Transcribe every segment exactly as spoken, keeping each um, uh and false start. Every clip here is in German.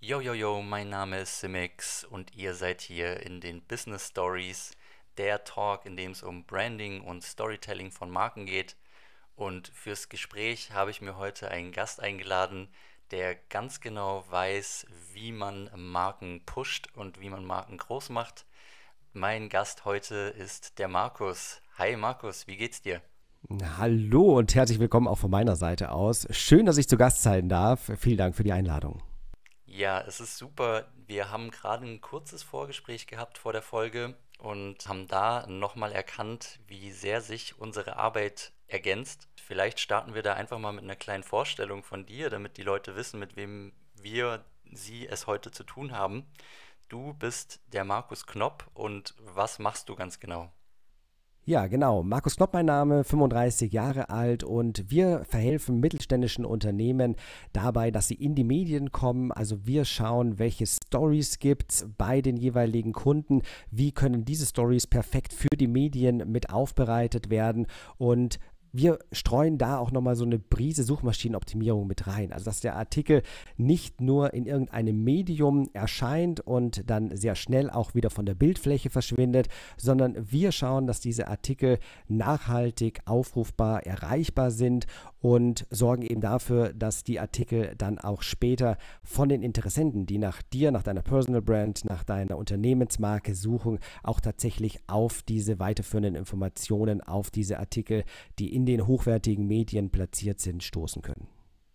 Yo, yo, yo, mein Name ist Simix und ihr seid hier in den Business Stories, der Talk, in dem es um Branding und Storytelling von Marken geht. Und fürs Gespräch habe ich mir heute einen Gast eingeladen, der ganz genau weiß, wie man Marken pusht und wie man Marken groß macht. Mein Gast heute ist der Markus. Hi Markus, wie geht's dir? Hallo und herzlich willkommen auch von meiner Seite aus. Schön, dass ich zu Gast sein darf. Vielen Dank für die Einladung. Ja, es ist super. Wir haben gerade ein kurzes Vorgespräch gehabt vor der Folge und haben da nochmal erkannt, wie sehr sich unsere Arbeit ergänzt. Vielleicht starten wir da einfach mal mit einer kleinen Vorstellung von dir, damit die Leute wissen, mit wem wir, sie es heute zu tun haben. Du bist der Markus Knopp und was machst du ganz genau? Ja, genau. Markus Knopp, mein Name, fünfunddreißig Jahre alt und wir verhelfen mittelständischen Unternehmen dabei, dass sie in die Medien kommen. Also wir schauen, welche Stories gibt es bei den jeweiligen Kunden, wie können diese Stories perfekt für die Medien mit aufbereitet werden und wir streuen da auch nochmal so eine Prise Suchmaschinenoptimierung mit rein. Also, dass der Artikel nicht nur in irgendeinem Medium erscheint und dann sehr schnell auch wieder von der Bildfläche verschwindet, sondern wir schauen, dass diese Artikel nachhaltig aufrufbar, erreichbar sind und sorgen eben dafür, dass die Artikel dann auch später von den Interessenten, die nach dir, nach deiner Personal Brand, nach deiner Unternehmensmarke suchen, auch tatsächlich auf diese weiterführenden Informationen, auf diese Artikel, die in den hochwertigen Medien platziert sind, stoßen können.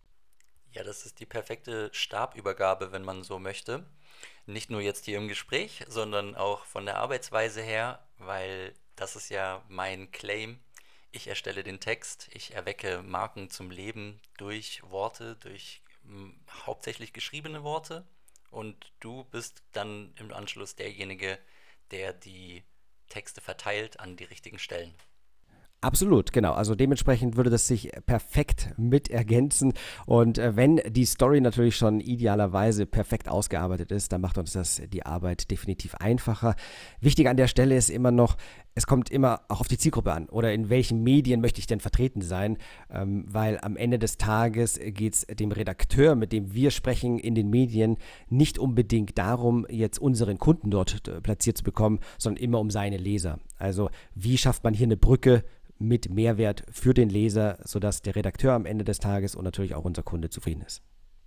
Ja, das ist die perfekte Stabübergabe, wenn man so möchte. Nicht nur jetzt hier im Gespräch, sondern auch von der Arbeitsweise her, weil das ist ja mein Claim. Ich erstelle den Text, ich erwecke Marken zum Leben durch Worte, durch mm, hauptsächlich geschriebene Worte und du bist dann im Anschluss derjenige, der die Texte verteilt an die richtigen Stellen. Absolut, genau. Also dementsprechend würde das sich perfekt mit ergänzen. Und äh, wenn die Story natürlich schon idealerweise perfekt ausgearbeitet ist, dann macht uns das die Arbeit definitiv einfacher. Wichtig an der Stelle ist immer noch, es kommt immer auch auf die Zielgruppe an oder in welchen Medien möchte ich denn vertreten sein, ähm, weil am Ende des Tages geht es dem Redakteur, mit dem wir sprechen in den Medien, nicht unbedingt darum, jetzt unseren Kunden dort äh, platziert zu bekommen, sondern immer um seine Leser. Also wie schafft man hier eine Brücke mit Mehrwert für den Leser, sodass der Redakteur am Ende des Tages und natürlich auch unser Kunde zufrieden ist.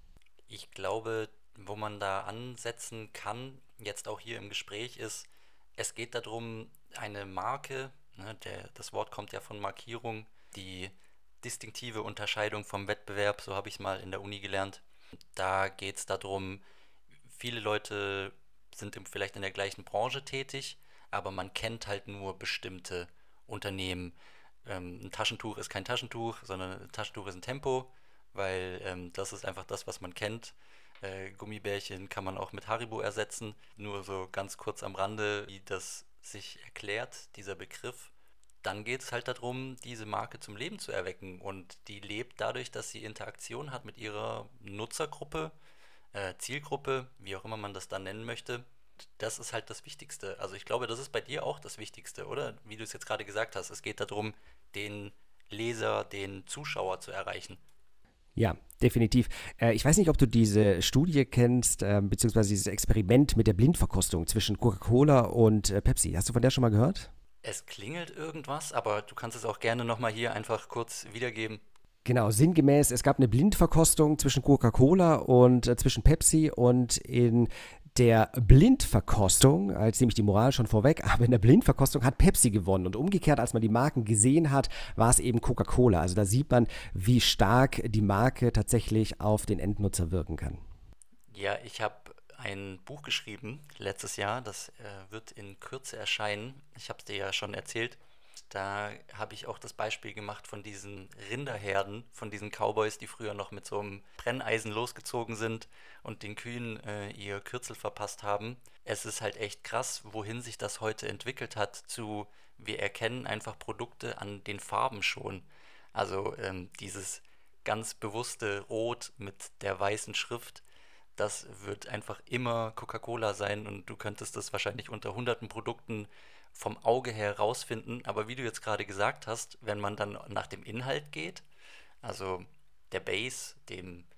Ich glaube, wo man da ansetzen kann, jetzt auch hier im Gespräch, ist, es geht darum, eine Marke, ne, der, das Wort kommt ja von Markierung, die distinktive Unterscheidung vom Wettbewerb, so habe ich es mal in der Uni gelernt. Da geht es darum, viele Leute sind im, vielleicht in der gleichen Branche tätig, aber man kennt halt nur bestimmte Unternehmen. Ähm, ein Taschentuch ist kein Taschentuch, sondern ein Taschentuch ist ein Tempo, weil ähm, das ist einfach das, was man kennt. Äh, Gummibärchen kann man auch mit Haribo ersetzen. Nur so ganz kurz am Rande, wie das sich erklärt, dieser Begriff. Dann geht es halt darum, diese Marke zum Leben zu erwecken. Und die lebt dadurch, dass sie Interaktion hat mit ihrer Nutzergruppe, äh, Zielgruppe, wie auch immer man das dann nennen möchte. Das ist halt das Wichtigste. Also ich glaube, das ist bei dir auch das Wichtigste, oder? Wie du es jetzt gerade gesagt hast. Es geht darum, den Leser, den Zuschauer zu erreichen. Ja, definitiv. Äh, ich weiß nicht, ob du diese Studie kennst, äh, beziehungsweise dieses Experiment mit der Blindverkostung zwischen Coca-Cola und äh, Pepsi. Hast du von der schon mal gehört? Es klingelt irgendwas, aber du kannst es auch gerne nochmal hier einfach kurz wiedergeben. Genau, sinngemäß, es gab eine Blindverkostung zwischen Coca-Cola und äh, zwischen Pepsi und in der Blindverkostung, als nämlich die Moral schon vorweg, aber in der Blindverkostung hat Pepsi gewonnen und umgekehrt, als man die Marken gesehen hat, war es eben Coca-Cola. Also da sieht man, wie stark die Marke tatsächlich auf den Endnutzer wirken kann. Ja, ich habe ein Buch geschrieben letztes Jahr, das äh, wird in Kürze erscheinen. Ich habe es dir ja schon erzählt. Da habe ich auch das Beispiel gemacht von diesen Rinderherden, von diesen Cowboys, die früher noch mit so einem Brenneisen losgezogen sind und den Kühen äh, ihr Kürzel verpasst haben. Es ist halt echt krass, wohin sich das heute entwickelt hat zu, wir erkennen einfach Produkte an den Farben schon. Also ähm, dieses ganz bewusste Rot mit der weißen Schrift, das wird einfach immer Coca-Cola sein und du könntest das wahrscheinlich unter hunderten Produkten vom Auge her rausfinden. Aber wie du jetzt gerade gesagt hast, wenn man dann nach dem Inhalt geht, also der Base, dem,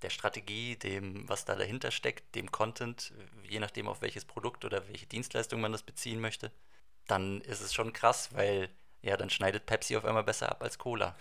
der Strategie, dem, was da dahinter steckt, dem Content, je nachdem, auf welches Produkt oder welche Dienstleistung man das beziehen möchte, dann ist es schon krass, weil ja, dann schneidet Pepsi auf einmal besser ab als Cola.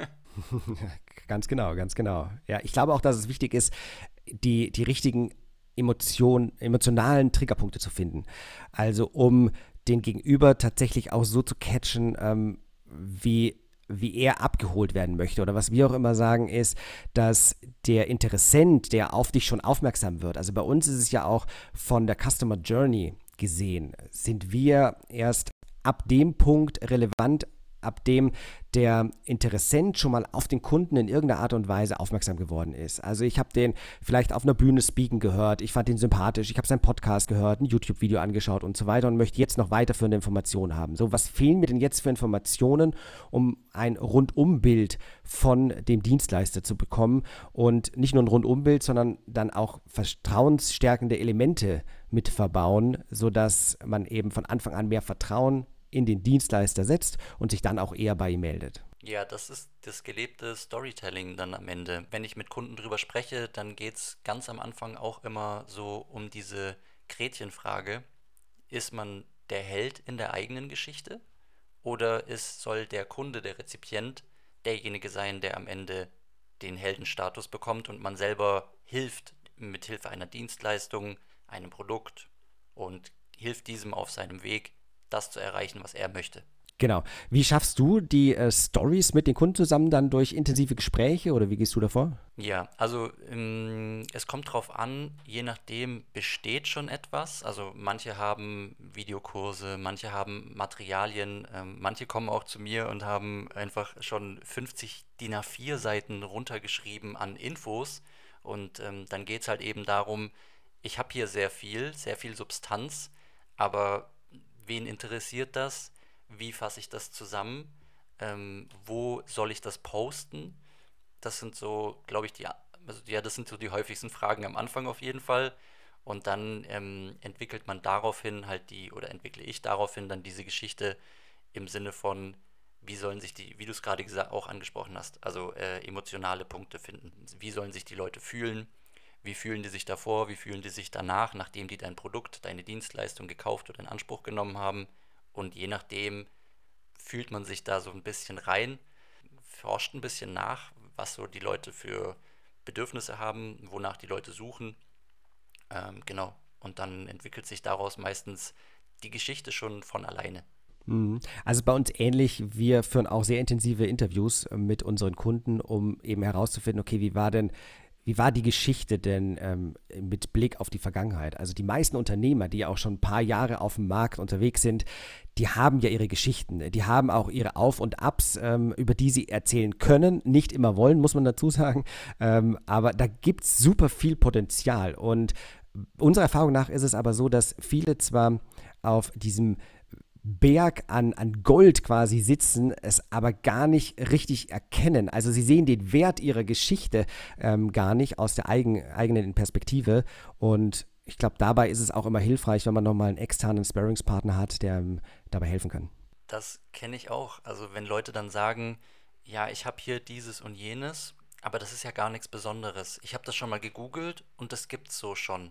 Ganz genau, ganz genau. Ja, ich glaube auch, dass es wichtig ist, die, die richtigen Emotionen, emotionalen Triggerpunkte zu finden. Also um den Gegenüber tatsächlich auch so zu catchen, ähm, wie, wie er abgeholt werden möchte. Oder was wir auch immer sagen ist, dass der Interessent, der auf dich schon aufmerksam wird, also bei uns ist es ja auch von der Customer Journey gesehen, sind wir erst ab dem Punkt relevant, ab dem der Interessent schon mal auf den Kunden in irgendeiner Art und Weise aufmerksam geworden ist. Also ich habe den vielleicht auf einer Bühne speaken gehört, ich fand ihn sympathisch, ich habe seinen Podcast gehört, ein YouTube-Video angeschaut und so weiter und möchte jetzt noch weiterführende Informationen haben. So, was fehlen mir denn jetzt für Informationen, um ein Rundumbild von dem Dienstleister zu bekommen und nicht nur ein Rundumbild, sondern dann auch vertrauensstärkende Elemente mit verbauen, sodass man eben von Anfang an mehr Vertrauen in den Dienstleister setzt und sich dann auch eher bei ihm meldet. Ja, das ist das gelebte Storytelling dann am Ende. Wenn ich mit Kunden drüber spreche, dann geht es ganz am Anfang auch immer so um diese Gretchenfrage. Ist man der Held in der eigenen Geschichte oder ist, soll der Kunde, der Rezipient, derjenige sein, der am Ende den Heldenstatus bekommt und man selber hilft mit Hilfe einer Dienstleistung, einem Produkt und hilft diesem auf seinem Weg, das zu erreichen, was er möchte. Genau. Wie schaffst du die äh, Stories mit den Kunden zusammen dann durch intensive Gespräche oder wie gehst du davor? Ja, also ähm, es kommt drauf an, je nachdem besteht schon etwas. Also manche haben Videokurse, manche haben Materialien, ähm, manche kommen auch zu mir und haben einfach schon fünfzig D I N A vier Seiten runtergeschrieben an Infos. Und ähm, dann geht es halt eben darum, ich habe hier sehr viel, sehr viel Substanz, aber wen interessiert das? Wie fasse ich das zusammen? Ähm, wo soll ich das posten? Das sind so, glaube ich, die, also ja, das sind so die häufigsten Fragen am Anfang auf jeden Fall. Und dann ähm, entwickelt man daraufhin halt die, oder entwickle ich daraufhin dann diese Geschichte im Sinne von, wie sollen sich die, wie du es gerade gesagt, auch angesprochen hast, also äh, emotionale Punkte finden. Wie sollen sich die Leute fühlen? Wie fühlen die sich davor? Wie fühlen die sich danach, nachdem die dein Produkt, deine Dienstleistung gekauft oder in Anspruch genommen haben? Und je nachdem fühlt man sich da so ein bisschen rein, forscht ein bisschen nach, was so die Leute für Bedürfnisse haben, wonach die Leute suchen. Ähm, genau. Und dann entwickelt sich daraus meistens die Geschichte schon von alleine. Mhm. Also bei uns ähnlich, wir führen auch sehr intensive Interviews mit unseren Kunden, um eben herauszufinden, okay, wie war denn Wie war die Geschichte denn ähm, mit Blick auf die Vergangenheit? Also die meisten Unternehmer, die ja auch schon ein paar Jahre auf dem Markt unterwegs sind, die haben ja ihre Geschichten. Die haben auch ihre Auf- und Abs, ähm, über die sie erzählen können. Nicht immer wollen, muss man dazu sagen. Ähm, aber da gibt es super viel Potenzial. Und unserer Erfahrung nach ist es aber so, dass viele zwar auf diesem Berg an, an Gold quasi sitzen, es aber gar nicht richtig erkennen. Also sie sehen den Wert ihrer Geschichte ähm, gar nicht aus der eigen, eigenen Perspektive. Und ich glaube, dabei ist es auch immer hilfreich, wenn man nochmal einen externen Sparringspartner hat, der ähm, dabei helfen kann. Das kenne ich auch. Also wenn Leute dann sagen, ja, ich habe hier dieses und jenes, aber das ist ja gar nichts Besonderes. Ich habe das schon mal gegoogelt und das gibt's so schon.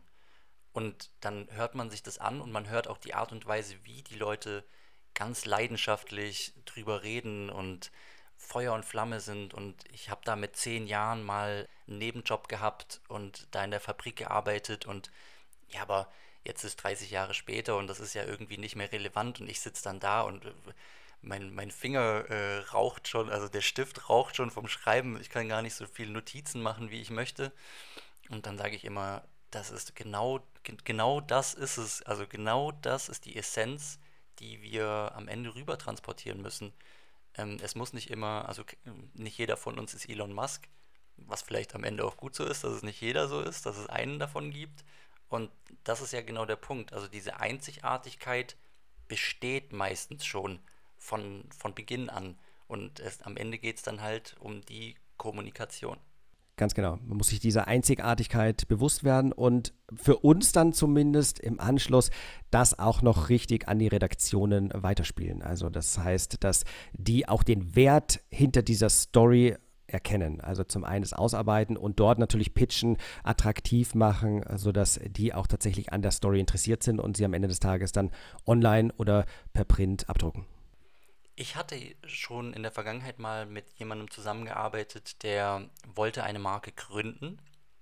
Und dann hört man sich das an und man hört auch die Art und Weise, wie die Leute ganz leidenschaftlich drüber reden und Feuer und Flamme sind. Und ich habe da mit zehn Jahren mal einen Nebenjob gehabt und da in der Fabrik gearbeitet. Und ja, aber jetzt ist dreißig Jahre später und das ist ja irgendwie nicht mehr relevant. Und ich sitze dann da und äh, mein, mein Finger äh, raucht schon, also der Stift raucht schon vom Schreiben. Ich kann gar nicht so viele Notizen machen, wie ich möchte. Und dann sage ich immer, das ist genau, ge- genau das ist es. Also genau das ist die Essenz, die wir am Ende rüber transportieren müssen. Ähm, es muss nicht immer, also k- nicht jeder von uns ist Elon Musk, was vielleicht am Ende auch gut so ist, dass es nicht jeder so ist, dass es einen davon gibt. Und das ist ja genau der Punkt. Also diese Einzigartigkeit besteht meistens schon von, von Beginn an. Und es, am Ende geht es dann halt um die Kommunikation. Ganz genau. Man muss sich dieser Einzigartigkeit bewusst werden und für uns dann zumindest im Anschluss das auch noch richtig an die Redaktionen weiterspielen. Also das heißt, dass die auch den Wert hinter dieser Story erkennen. Also zum einen das Ausarbeiten und dort natürlich pitchen, attraktiv machen, sodass die auch tatsächlich an der Story interessiert sind und sie am Ende des Tages dann online oder per Print abdrucken. Ich hatte schon in der Vergangenheit mal mit jemandem zusammengearbeitet, der wollte eine Marke gründen.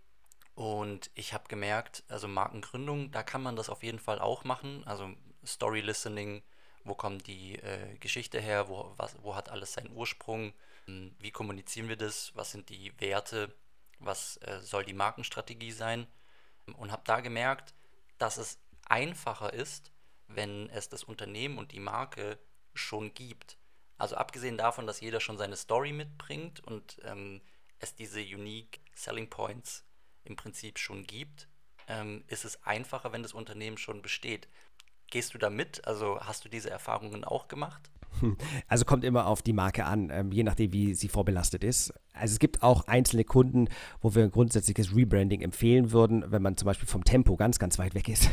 Und ich habe gemerkt, also Markengründung, da kann man das auf jeden Fall auch machen. Also Story Listening, wo kommt die äh, Geschichte her, wo, was, wo hat alles seinen Ursprung, ähm, wie kommunizieren wir das, was sind die Werte, was äh, soll die Markenstrategie sein. Und habe da gemerkt, dass es einfacher ist, wenn es das Unternehmen und die Marke schon gibt. Also abgesehen davon, dass jeder schon seine Story mitbringt und ähm, es diese Unique Selling Points im Prinzip schon gibt, ähm, ist es einfacher, wenn das Unternehmen schon besteht. Gehst du da mit? Also hast du diese Erfahrungen auch gemacht? Also kommt immer auf die Marke an, ähm, je nachdem, wie sie vorbelastet ist. Also es gibt auch einzelne Kunden, wo wir ein grundsätzliches Rebranding empfehlen würden, wenn man zum Beispiel vom Tempo ganz, ganz weit weg ist.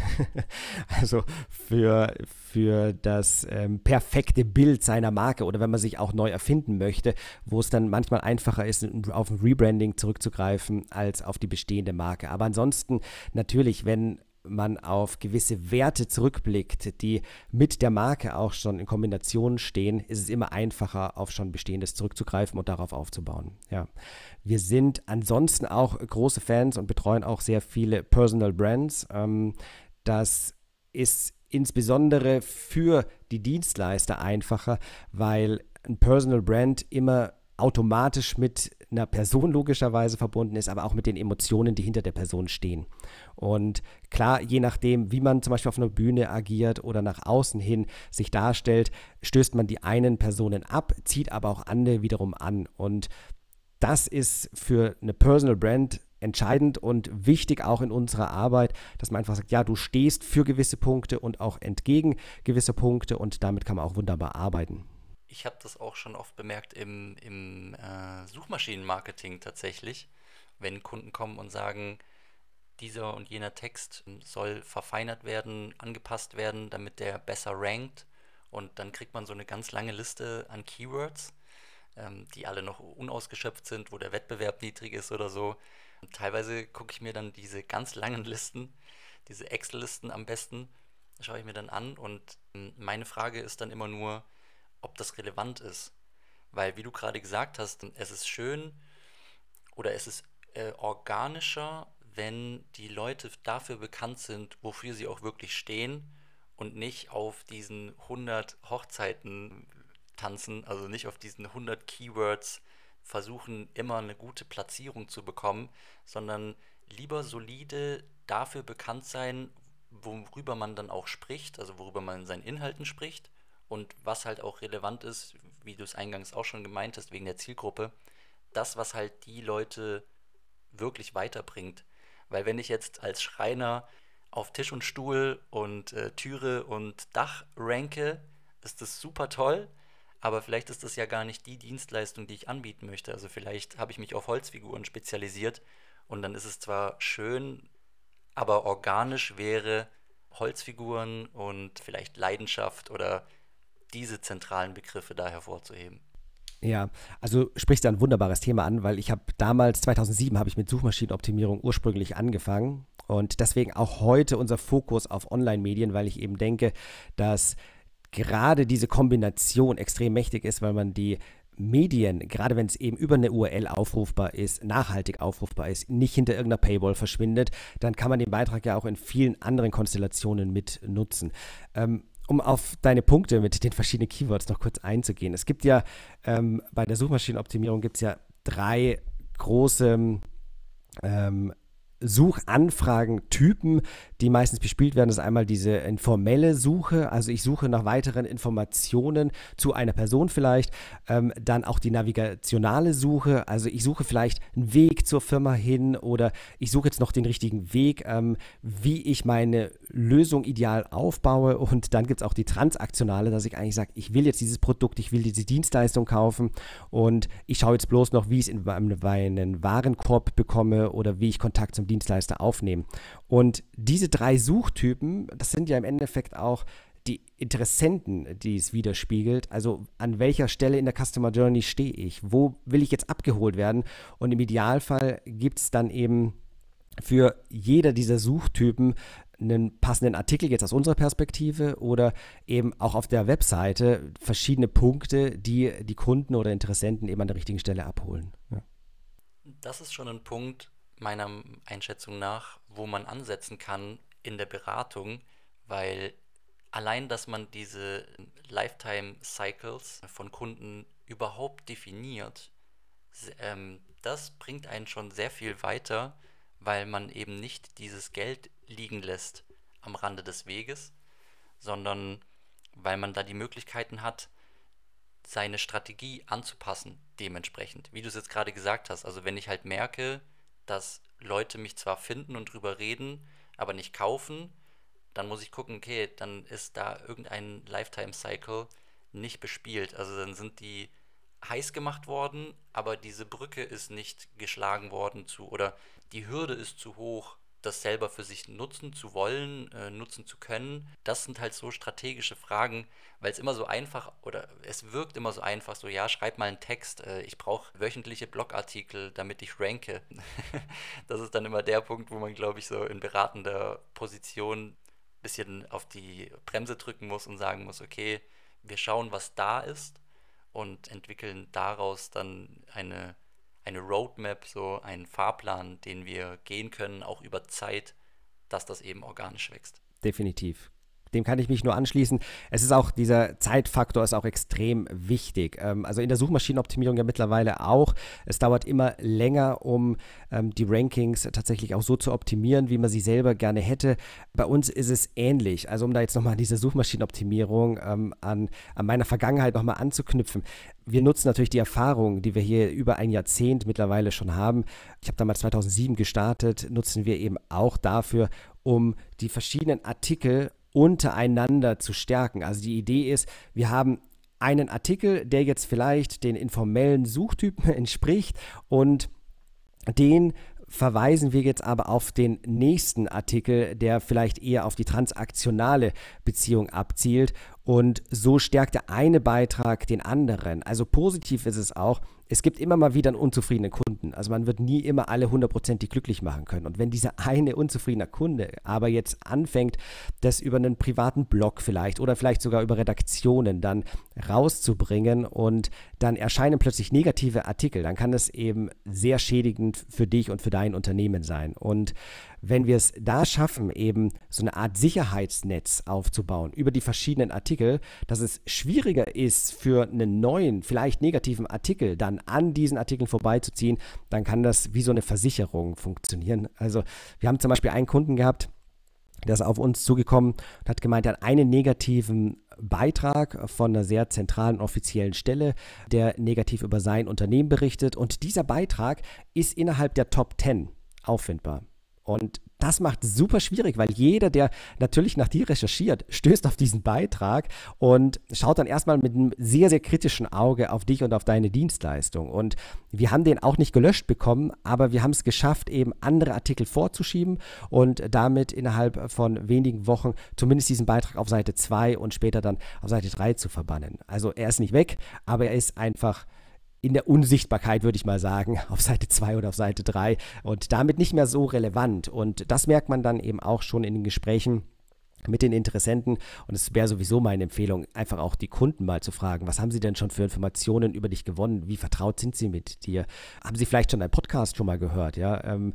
Also für, für das ähm, perfekte Bild seiner Marke oder wenn man sich auch neu erfinden möchte, wo es dann manchmal einfacher ist, auf ein Rebranding zurückzugreifen, als auf die bestehende Marke. Aber ansonsten natürlich, wenn man auf gewisse Werte zurückblickt, die mit der Marke auch schon in Kombination stehen, ist es immer einfacher, auf schon Bestehendes zurückzugreifen und darauf aufzubauen. Ja. Wir sind ansonsten auch große Fans und betreuen auch sehr viele Personal Brands. Ähm, das ist insbesondere für die Dienstleister einfacher, weil ein Personal Brand immer automatisch mit einer Person logischerweise verbunden ist, aber auch mit den Emotionen, die hinter der Person stehen. Und klar, je nachdem, wie man zum Beispiel auf einer Bühne agiert oder nach außen hin sich darstellt, stößt man die einen Personen ab, zieht aber auch andere wiederum an. Und das ist für eine Personal Brand entscheidend und wichtig auch in unserer Arbeit, dass man einfach sagt, ja, du stehst für gewisse Punkte und auch entgegen gewisser Punkte und damit kann man auch wunderbar arbeiten. Ich habe das auch schon oft bemerkt im, im äh, Suchmaschinenmarketing tatsächlich, wenn Kunden kommen und sagen, dieser und jener Text soll verfeinert werden, angepasst werden, damit der besser rankt. Und dann kriegt man so eine ganz lange Liste an Keywords, ähm, die alle noch unausgeschöpft sind, wo der Wettbewerb niedrig ist oder so. Und teilweise gucke ich mir dann diese ganz langen Listen, diese Excel-Listen am besten, schaue ich mir dann an und ähm, meine Frage ist dann immer nur, ob das relevant ist. Weil, wie du gerade gesagt hast, es ist schön oder es ist äh, organischer, wenn die Leute dafür bekannt sind, wofür sie auch wirklich stehen und nicht auf diesen hundert Hochzeiten tanzen, also nicht auf diesen hundert Keywords versuchen, immer eine gute Platzierung zu bekommen, sondern lieber solide dafür bekannt sein, worüber man dann auch spricht, also worüber man in seinen Inhalten spricht. Und was halt auch relevant ist, wie du es eingangs auch schon gemeint hast, wegen der Zielgruppe, das, was halt die Leute wirklich weiterbringt. Weil wenn ich jetzt als Schreiner auf Tisch und Stuhl und äh, Türe und Dach ranke, ist das super toll, aber vielleicht ist das ja gar nicht die Dienstleistung, die ich anbieten möchte. Also vielleicht habe ich mich auf Holzfiguren spezialisiert und dann ist es zwar schön, aber organisch wäre Holzfiguren und vielleicht Leidenschaft oder diese zentralen Begriffe da hervorzuheben. Ja, also sprichst du ein wunderbares Thema an, weil ich habe damals, zweitausendsieben, habe ich mit Suchmaschinenoptimierung ursprünglich angefangen und deswegen auch heute unser Fokus auf Online-Medien, weil ich eben denke, dass gerade diese Kombination extrem mächtig ist, weil man die Medien, gerade wenn es eben über eine U R L aufrufbar ist, nachhaltig aufrufbar ist, nicht hinter irgendeiner Paywall verschwindet, dann kann man den Beitrag ja auch in vielen anderen Konstellationen mit nutzen. Ähm, Um auf deine Punkte mit den verschiedenen Keywords noch kurz einzugehen. Es gibt ja ähm, bei der Suchmaschinenoptimierung gibt es ja drei große ähm, Suchanfragentypen, die meistens bespielt werden. Das ist einmal diese informelle Suche, also ich suche nach weiteren Informationen zu einer Person vielleicht. Ähm, dann auch die navigationale Suche, also ich suche vielleicht einen Weg zur Firma hin oder ich suche jetzt noch den richtigen Weg, ähm, wie ich meine Lösung ideal aufbaue. Und dann gibt es auch die transaktionale, dass ich eigentlich sage, ich will jetzt dieses Produkt, ich will diese Dienstleistung kaufen und ich schaue jetzt bloß noch, wie ich es in meinen Warenkorb bekomme oder wie ich Kontakt zum Dienstleister aufnehme. Und diese drei Suchtypen, das sind ja im Endeffekt auch die Interessenten, die es widerspiegelt. Also an welcher Stelle in der Customer Journey stehe ich? Wo will ich jetzt abgeholt werden? Und im Idealfall gibt es dann eben für jeder dieser Suchtypen einen passenden Artikel, jetzt aus unserer Perspektive, oder eben auch auf der Webseite verschiedene Punkte, die die Kunden oder Interessenten eben an der richtigen Stelle abholen. Ja. Das ist schon ein Punkt meiner Einschätzung nach, wo man ansetzen kann in der Beratung, weil allein, dass man diese Lifetime Cycles von Kunden überhaupt definiert, ähm, das bringt einen schon sehr viel weiter, weil man eben nicht dieses Geld liegen lässt am Rande des Weges, sondern weil man da die Möglichkeiten hat, seine Strategie anzupassen dementsprechend. Wie du es jetzt gerade gesagt hast, also wenn ich halt merke, dass Leute mich zwar finden und drüber reden, aber nicht kaufen, dann muss ich gucken, okay, dann ist da irgendein Lifetime-Cycle nicht bespielt. Also dann sind die heiß gemacht worden, aber diese Brücke ist nicht geschlagen worden zu, oder die Hürde ist zu hoch, das selber für sich nutzen zu wollen, äh, nutzen zu können. Das sind halt so strategische Fragen, weil es immer so einfach, oder es wirkt immer so einfach, so ja, schreib mal einen Text, äh, ich brauche wöchentliche Blogartikel, damit ich ranke. Das ist dann immer der Punkt, wo man, glaube ich, so in beratender Position ein bisschen auf die Bremse drücken muss und sagen muss, okay, wir schauen, was da ist, und entwickeln daraus dann eine, eine Roadmap, so einen Fahrplan, den wir gehen können, auch über Zeit, dass das eben organisch wächst. Definitiv. Dem kann ich mich nur anschließen. Es ist auch, dieser Zeitfaktor ist auch extrem wichtig. Ähm, also in der Suchmaschinenoptimierung ja mittlerweile auch. Es dauert immer länger, um ähm, die Rankings tatsächlich auch so zu optimieren, wie man sie selber gerne hätte. Bei uns ist es ähnlich. Also um da jetzt nochmal an diese Suchmaschinenoptimierung ähm, an, an meiner Vergangenheit nochmal anzuknüpfen. Wir nutzen natürlich die Erfahrung, die wir hier über ein Jahrzehnt mittlerweile schon haben. Ich habe damals zweitausendsieben gestartet, nutzen wir eben auch dafür, um die verschiedenen Artikel untereinander zu stärken. Also die Idee ist, wir haben einen Artikel, der jetzt vielleicht den informellen Suchtypen entspricht, und den verweisen wir jetzt aber auf den nächsten Artikel, der vielleicht eher auf die transaktionale Beziehung abzielt, und so stärkt der eine Beitrag den anderen. Also positiv ist es auch, es gibt immer mal wieder einen unzufriedenen Kunden. Also man wird nie immer alle hundertprozentig glücklich machen können. Und wenn dieser eine unzufriedene Kunde aber jetzt anfängt, das über einen privaten Blog vielleicht oder vielleicht sogar über Redaktionen dann rauszubringen, und dann erscheinen plötzlich negative Artikel, dann kann das eben sehr schädigend für dich und für dein Unternehmen sein. Und wenn wir es da schaffen, eben so eine Art Sicherheitsnetz aufzubauen über die verschiedenen Artikel, dass es schwieriger ist für einen neuen, vielleicht negativen Artikel dann an diesen Artikeln vorbeizuziehen, dann kann das wie so eine Versicherung funktionieren. Also wir haben zum Beispiel einen Kunden gehabt, der ist auf uns zugekommen und hat gemeint, er hat einen negativen Beitrag von einer sehr zentralen offiziellen Stelle, der negativ über sein Unternehmen berichtet, und dieser Beitrag ist innerhalb der Top zehn auffindbar. Und das macht es super schwierig, weil jeder, der natürlich nach dir recherchiert, stößt auf diesen Beitrag und schaut dann erstmal mit einem sehr, sehr kritischen Auge auf dich und auf deine Dienstleistung. Und wir haben den auch nicht gelöscht bekommen, aber wir haben es geschafft, eben andere Artikel vorzuschieben und damit innerhalb von wenigen Wochen zumindest diesen Beitrag auf Seite zwei und später dann auf Seite drei zu verbannen. Also er ist nicht weg, aber er ist einfach in der Unsichtbarkeit, würde ich mal sagen, auf Seite zwei oder auf Seite drei und damit nicht mehr so relevant. Und das merkt man dann eben auch schon in den Gesprächen mit den Interessenten. Und es wäre sowieso meine Empfehlung, einfach auch die Kunden mal zu fragen, was haben sie denn schon für Informationen über dich gewonnen? Wie vertraut sind sie mit dir? Haben sie vielleicht schon deinen Podcast schon mal gehört? Ja, ähm,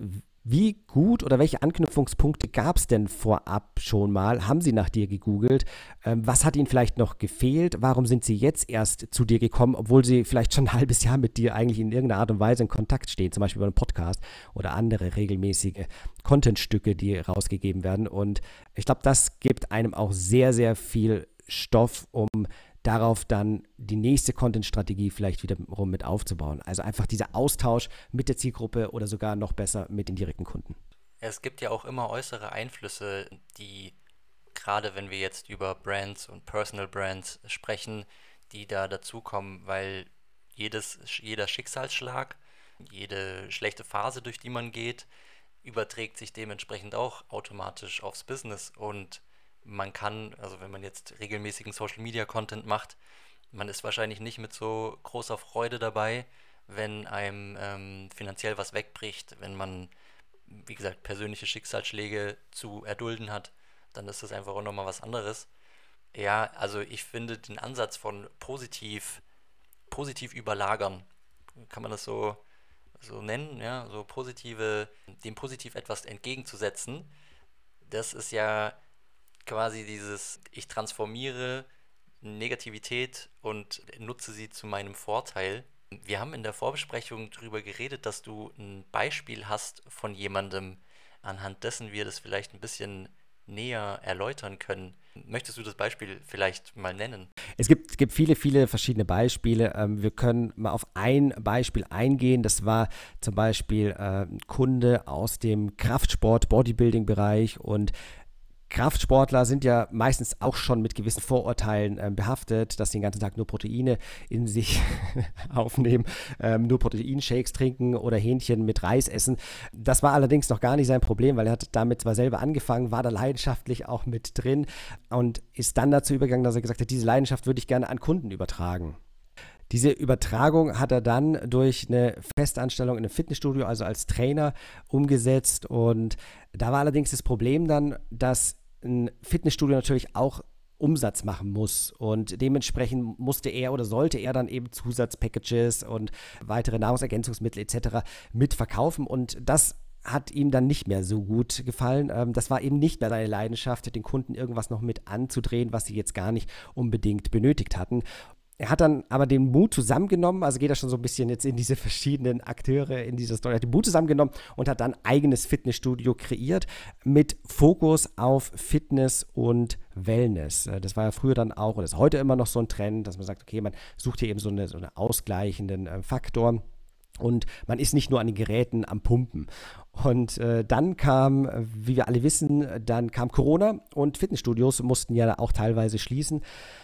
Wie gut oder welche Anknüpfungspunkte gab es denn vorab schon mal? Haben Sie nach dir gegoogelt? Ähm, was hat Ihnen vielleicht noch gefehlt? Warum sind Sie jetzt erst zu dir gekommen, obwohl Sie vielleicht schon ein halbes Jahr mit dir eigentlich in irgendeiner Art und Weise in Kontakt stehen, zum Beispiel über einen Podcast oder andere regelmäßige Contentstücke, die rausgegeben werden? Und ich glaube, das gibt einem auch sehr, sehr viel Stoff, um darauf dann die nächste Content-Strategie vielleicht wiederum mit aufzubauen. Also einfach dieser Austausch mit der Zielgruppe oder sogar noch besser mit den direkten Kunden. Es gibt ja auch immer äußere Einflüsse, die, gerade wenn wir jetzt über Brands und Personal Brands sprechen, die da dazukommen, weil jedes, jeder Schicksalsschlag, jede schlechte Phase, durch die man geht, überträgt sich dementsprechend auch automatisch aufs Business. Und man kann, also wenn man jetzt regelmäßigen Social Media Content macht, man ist wahrscheinlich nicht mit so großer Freude dabei, wenn einem ähm, finanziell was wegbricht, wenn man, wie gesagt, persönliche Schicksalsschläge zu erdulden hat, dann ist das einfach auch nochmal was anderes. Ja, also ich finde den Ansatz von positiv, positiv überlagern, kann man das so, so nennen, ja, so positive, dem positiv etwas entgegenzusetzen, das ist ja quasi dieses, ich transformiere Negativität und nutze sie zu meinem Vorteil. Wir haben in der Vorbesprechung darüber geredet, dass du ein Beispiel hast von jemandem, anhand dessen wir das vielleicht ein bisschen näher erläutern können. Möchtest du das Beispiel vielleicht mal nennen? Es gibt, es gibt viele, viele verschiedene Beispiele. Ähm, wir können mal auf ein Beispiel eingehen. Das war zum Beispiel äh, ein Kunde aus dem Kraftsport-, Bodybuilding-Bereich, und Kraftsportler sind ja meistens auch schon mit gewissen Vorurteilen ähm, behaftet, dass sie den ganzen Tag nur Proteine in sich aufnehmen, ähm, nur Proteinshakes trinken oder Hähnchen mit Reis essen. Das war allerdings noch gar nicht sein Problem, weil er hat damit zwar selber angefangen, war da leidenschaftlich auch mit drin und ist dann dazu übergegangen, dass er gesagt hat, diese Leidenschaft würde ich gerne an Kunden übertragen. Diese Übertragung hat er dann durch eine Festanstellung in einem Fitnessstudio, also als Trainer, umgesetzt. Und da war allerdings das Problem dann, dass ein Fitnessstudio natürlich auch Umsatz machen muss. Und dementsprechend musste er oder sollte er dann eben Zusatzpackages und weitere Nahrungsergänzungsmittel et cetera mitverkaufen. Und das hat ihm dann nicht mehr so gut gefallen. Das war eben nicht mehr seine Leidenschaft, den Kunden irgendwas noch mit anzudrehen, was sie jetzt gar nicht unbedingt benötigt hatten. Er hat dann aber den Mut zusammengenommen, also geht er schon so ein bisschen jetzt in diese verschiedenen Akteure in dieser Story, hat den Mut zusammengenommen und hat dann ein eigenes Fitnessstudio kreiert mit Fokus auf Fitness und Wellness. Das war ja früher dann auch, oder ist heute immer noch so ein Trend, dass man sagt, okay, man sucht hier eben so eine, so einen ausgleichenden äh, Faktor. Und man ist nicht nur an den Geräten am Pumpen. Und äh, dann kam, wie wir alle wissen, dann kam Corona und Fitnessstudios mussten ja auch teilweise schließen.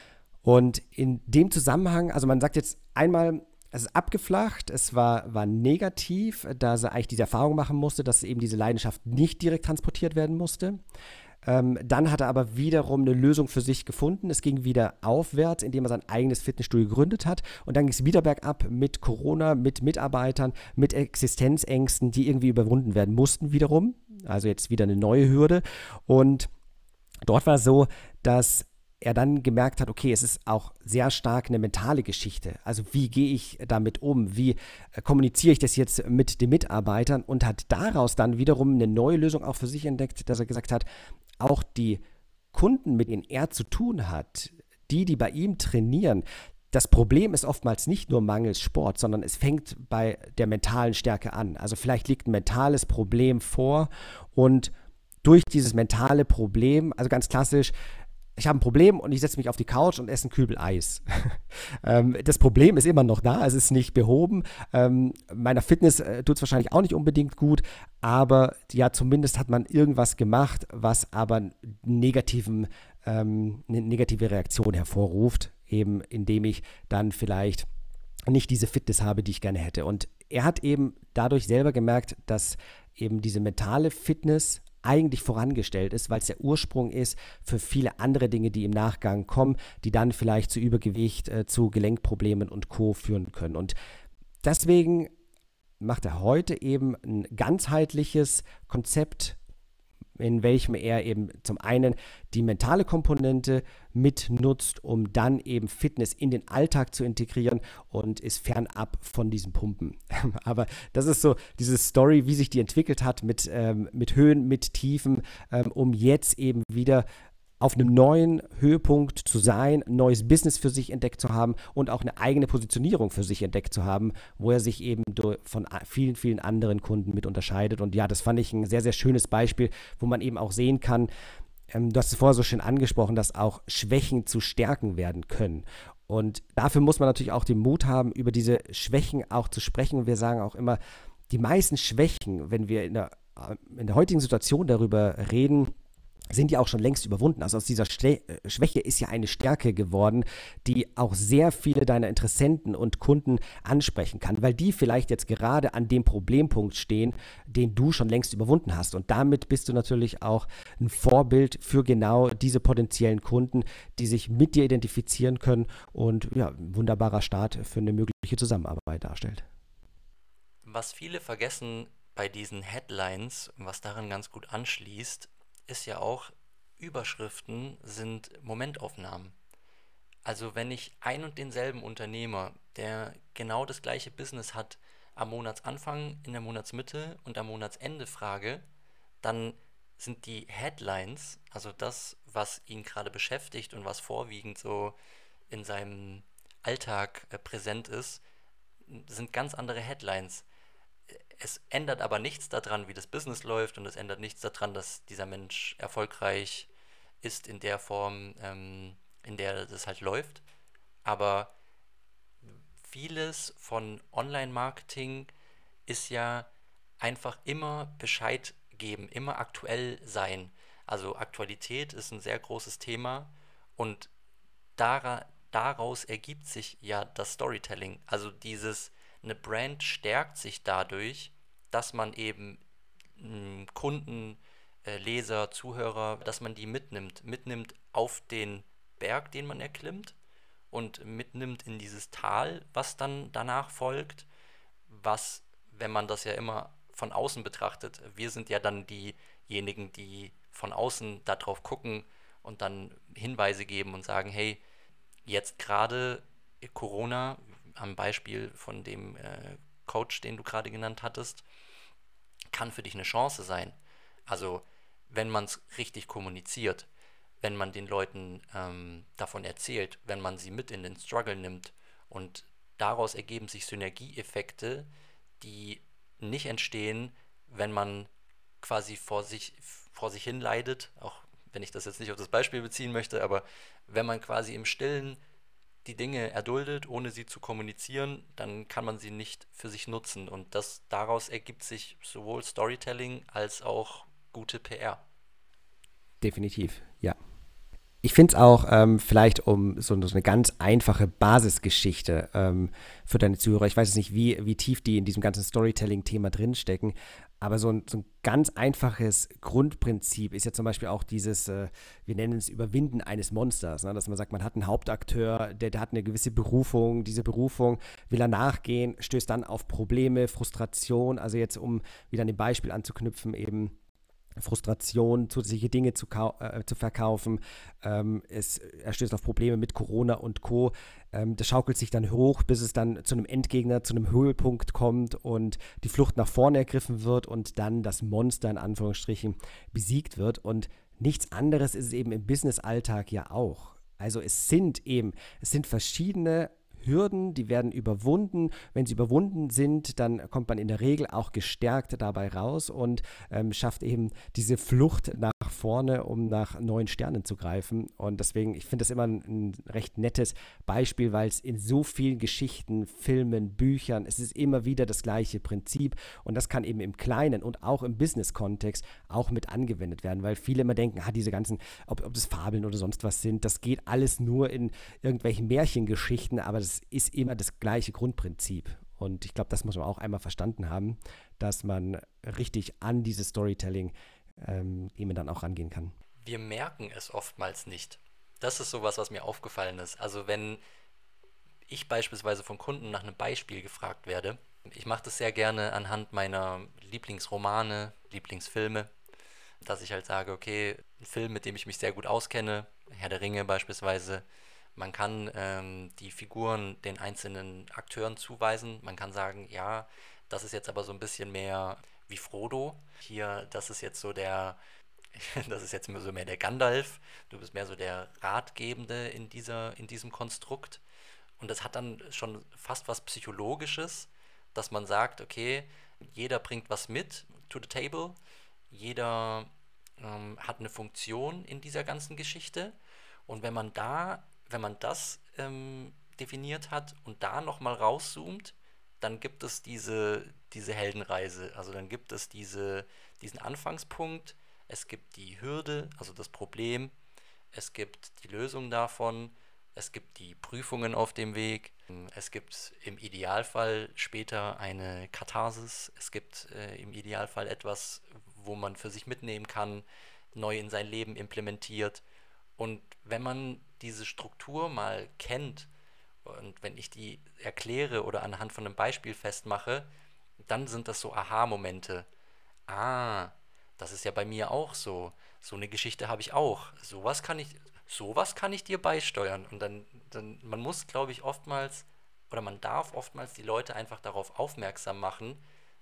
Und in dem Zusammenhang, also man sagt jetzt einmal, es ist abgeflacht, es war, war negativ, da sie eigentlich diese Erfahrung machen musste, dass eben diese Leidenschaft nicht direkt transportiert werden musste. Ähm, dann hat er aber wiederum eine Lösung für sich gefunden. Es ging wieder aufwärts, indem er sein eigenes Fitnessstudio gegründet hat. Und dann ging es wieder bergab mit Corona, mit Mitarbeitern, mit Existenzängsten, die irgendwie überwunden werden mussten wiederum. Also jetzt wieder eine neue Hürde. Und dort war es so, dass er dann gemerkt hat, okay, es ist auch sehr stark eine mentale Geschichte. Also wie gehe ich damit um? Wie äh, kommuniziere ich das jetzt mit den Mitarbeitern? Und hat daraus dann wiederum eine neue Lösung auch für sich entdeckt, dass er gesagt hat, auch die Kunden, mit denen er zu tun hat, die, die bei ihm trainieren, das Problem ist oftmals nicht nur mangels Sport, sondern es fängt bei der mentalen Stärke an. Also vielleicht liegt ein mentales Problem vor und durch dieses mentale Problem, also ganz klassisch, ich habe ein Problem und ich setze mich auf die Couch und esse einen Kübel Eis. ähm, das Problem ist immer noch da, es ist nicht behoben. Ähm, meiner Fitness äh, tut es wahrscheinlich auch nicht unbedingt gut, aber ja, zumindest hat man irgendwas gemacht, was aber einen negativen, ähm, eine negative Reaktion hervorruft, eben indem ich dann vielleicht nicht diese Fitness habe, die ich gerne hätte. Und er hat eben dadurch selber gemerkt, dass eben diese mentale Fitness eigentlich vorangestellt ist, weil es der Ursprung ist für viele andere Dinge, die im Nachgang kommen, die dann vielleicht zu Übergewicht, äh, zu Gelenkproblemen und Co. führen können. Und deswegen macht er heute eben ein ganzheitliches Konzept, in welchem er eben zum einen die mentale Komponente mitnutzt, um dann eben Fitness in den Alltag zu integrieren und ist fernab von diesem Pumpen. Aber das ist so diese Story, wie sich die entwickelt hat mit, ähm, mit Höhen, mit Tiefen, ähm, um jetzt eben wieder auf einem neuen Höhepunkt zu sein, ein neues Business für sich entdeckt zu haben und auch eine eigene Positionierung für sich entdeckt zu haben, wo er sich eben von vielen, vielen anderen Kunden mit unterscheidet. Und ja, das fand ich ein sehr, sehr schönes Beispiel, wo man eben auch sehen kann, ähm, du hast es vorher so schön angesprochen, dass auch Schwächen zu Stärken werden können. Und dafür muss man natürlich auch den Mut haben, über diese Schwächen auch zu sprechen. Und wir sagen auch immer, die meisten Schwächen, wenn wir in der, in der heutigen Situation darüber reden, sind ja auch schon längst überwunden. Also aus dieser Ste äh, Schwäche ist ja eine Stärke geworden, die auch sehr viele deiner Interessenten und Kunden ansprechen kann, weil die vielleicht jetzt gerade an dem Problempunkt stehen, den du schon längst überwunden hast. Und damit bist du natürlich auch ein Vorbild für genau diese potenziellen Kunden, die sich mit dir identifizieren können und ja, ein wunderbarer Start für eine mögliche Zusammenarbeit darstellt. Was viele vergessen bei diesen Headlines, was daran ganz gut anschließt, ist ja auch, Überschriften sind Momentaufnahmen. Also wenn ich ein und denselben Unternehmer, der genau das gleiche Business hat, am Monatsanfang, in der Monatsmitte und am Monatsende frage, dann sind die Headlines, also das, was ihn gerade beschäftigt und was vorwiegend so in seinem Alltag äh, präsent ist, sind ganz andere Headlines. Es ändert aber nichts daran, wie das Business läuft, und es ändert nichts daran, dass dieser Mensch erfolgreich ist in der Form, ähm, in der das halt läuft. Aber vieles von Online-Marketing ist ja einfach immer Bescheid geben, immer aktuell sein. Also Aktualität ist ein sehr großes Thema, und dara daraus ergibt sich ja das Storytelling. Also dieses, eine Brand stärkt sich dadurch, dass man eben mh, Kunden, äh, Leser, Zuhörer, dass man die mitnimmt, mitnimmt auf den Berg, den man erklimmt, und mitnimmt in dieses Tal, was dann danach folgt, was, wenn man das ja immer von außen betrachtet, wir sind ja dann diejenigen, die von außen darauf gucken und dann Hinweise geben und sagen, hey, jetzt gerade Corona, am Beispiel von dem äh, Coach, den du gerade genannt hattest, kann für dich eine Chance sein. Also wenn man es richtig kommuniziert, wenn man den Leuten ähm, davon erzählt, wenn man sie mit in den Struggle nimmt, und daraus ergeben sich Synergieeffekte, die nicht entstehen, wenn man quasi vor sich, vor sich hin leidet, auch wenn ich das jetzt nicht auf das Beispiel beziehen möchte, aber wenn man quasi im Stillen die Dinge erduldet, ohne sie zu kommunizieren, dann kann man sie nicht für sich nutzen. Und das, daraus ergibt sich sowohl Storytelling als auch gute P R. Definitiv, ja. Ich finde es auch, ähm, vielleicht um so, so eine ganz einfache Basisgeschichte ähm, für deine Zuhörer. Ich weiß jetzt nicht, wie, wie tief die in diesem ganzen Storytelling-Thema drinstecken, aber so ein, so ein ganz einfaches Grundprinzip ist ja zum Beispiel auch dieses, äh, wir nennen es Überwinden eines Monsters, ne? Dass man sagt, man hat einen Hauptakteur, der, der hat eine gewisse Berufung, diese Berufung will er nachgehen, stößt dann auf Probleme, Frustration, also jetzt um wieder an dem Beispiel anzuknüpfen, eben Frustration, zusätzliche Dinge zu, äh, zu verkaufen. Ähm, es, er stößt auf Probleme mit Corona und Co. Ähm, das schaukelt sich dann hoch, bis es dann zu einem Endgegner, zu einem Höhepunkt kommt und die Flucht nach vorne ergriffen wird und dann das Monster in Anführungsstrichen besiegt wird. Und nichts anderes ist es eben im Business-Alltag ja auch. Also es sind eben, es sind verschiedene Hürden, die werden überwunden. Wenn sie überwunden sind, dann kommt man in der Regel auch gestärkt dabei raus und ähm, schafft eben diese Flucht nach vorne, um nach neuen Sternen zu greifen. Und deswegen, ich finde das immer ein, ein recht nettes Beispiel, weil es in so vielen Geschichten, Filmen, Büchern, es ist immer wieder das gleiche Prinzip. Und das kann eben im Kleinen und auch im Business-Kontext auch mit angewendet werden, weil viele immer denken, ah, diese ganzen, ob, ob das Fabeln oder sonst was sind, das geht alles nur in irgendwelchen Märchengeschichten, aber das ist immer das gleiche Grundprinzip. Und ich glaube, das muss man auch einmal verstanden haben, dass man richtig an dieses Storytelling ähm, eben dann auch rangehen kann. Wir merken es oftmals nicht. Das ist sowas, was mir aufgefallen ist. Also wenn ich beispielsweise von Kunden nach einem Beispiel gefragt werde, ich mache das sehr gerne anhand meiner Lieblingsromane, Lieblingsfilme, dass ich halt sage, okay, ein Film, mit dem ich mich sehr gut auskenne, Herr der Ringe beispielsweise, man kann ähm, die Figuren den einzelnen Akteuren zuweisen. Man kann sagen, ja, das ist jetzt aber so ein bisschen mehr wie Frodo. Hier, das ist jetzt so der, das ist jetzt so mehr der Gandalf. Du bist mehr so der Ratgebende in dieser, in diesem Konstrukt. Und das hat dann schon fast was Psychologisches, dass man sagt, okay, jeder bringt was mit to the table. Jeder ähm, hat eine Funktion in dieser ganzen Geschichte. Und wenn man da wenn man das ähm, definiert hat und da nochmal rauszoomt, dann gibt es diese, diese Heldenreise. Also dann gibt es diese, diesen Anfangspunkt, es gibt die Hürde, also das Problem, es gibt die Lösung davon, es gibt die Prüfungen auf dem Weg, es gibt im Idealfall später eine Katharsis, es gibt äh, im Idealfall etwas, wo man für sich mitnehmen kann, neu in sein Leben implementiert. Und wenn man diese Struktur mal kennt und wenn ich die erkläre oder anhand von einem Beispiel festmache, dann sind das so Aha-Momente. Ah, das ist ja bei mir auch so. So eine Geschichte habe ich auch. Sowas kann ich, sowas kann ich dir beisteuern. Und dann, dann, man muss, glaube ich, oftmals oder man darf oftmals die Leute einfach darauf aufmerksam machen,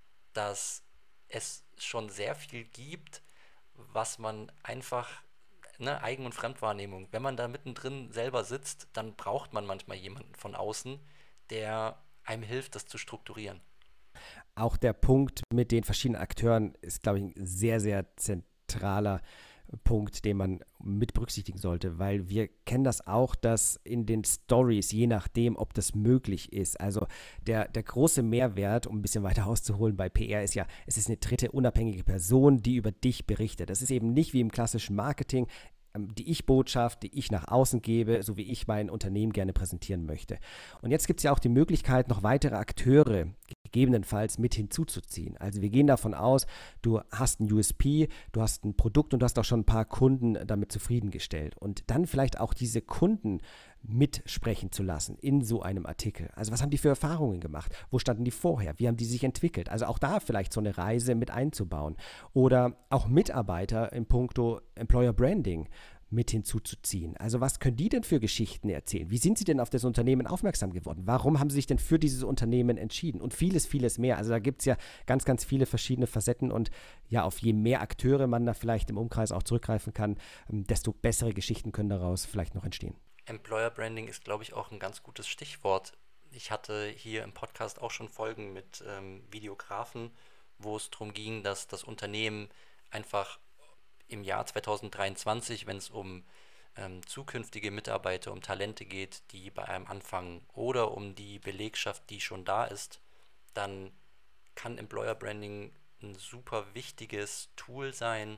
dass es schon sehr viel gibt, was man einfach, ne, Eigen- und Fremdwahrnehmung, wenn man da mittendrin selber sitzt, dann braucht man manchmal jemanden von außen, der einem hilft, das zu strukturieren. Auch der Punkt mit den verschiedenen Akteuren ist, glaube ich, ein sehr, sehr zentraler Punkt, den man mit berücksichtigen sollte, weil wir kennen das auch, dass in den Stories, je nachdem, ob das möglich ist, also der, der große Mehrwert, um ein bisschen weiter auszuholen bei P R, ist ja, es ist eine dritte unabhängige Person, die über dich berichtet. Das ist eben nicht wie im klassischen Marketing ähm, die Ich-Botschaft, die ich nach außen gebe, so wie ich mein Unternehmen gerne präsentieren möchte. Und jetzt gibt es ja auch die Möglichkeit, noch weitere Akteure gegebenenfalls mit hinzuzuziehen. Also wir gehen davon aus, du hast ein U S P, du hast ein Produkt und du hast auch schon ein paar Kunden damit zufriedengestellt. Und dann vielleicht auch diese Kunden mitsprechen zu lassen in so einem Artikel. Also was haben die für Erfahrungen gemacht? Wo standen die vorher? Wie haben die sich entwickelt? Also auch da vielleicht so eine Reise mit einzubauen. Oder auch Mitarbeiter in puncto Employer Branding mit hinzuzuziehen. Also was können die denn für Geschichten erzählen? Wie sind sie denn auf das Unternehmen aufmerksam geworden? Warum haben sie sich denn für dieses Unternehmen entschieden? Und vieles, vieles mehr. Also da gibt es ja ganz, ganz viele verschiedene Facetten und ja, auf je mehr Akteure man da vielleicht im Umkreis auch zurückgreifen kann, desto bessere Geschichten können daraus vielleicht noch entstehen. Employer Branding ist, glaube ich, auch ein ganz gutes Stichwort. Ich hatte hier im Podcast auch schon Folgen mit ähm, Videografen, wo es darum ging, dass das Unternehmen einfach im Jahr zwanzig dreiundzwanzig, wenn es um ähm, zukünftige Mitarbeiter, um Talente geht, die bei einem anfangen oder um die Belegschaft, die schon da ist, dann kann Employer Branding ein super wichtiges Tool sein,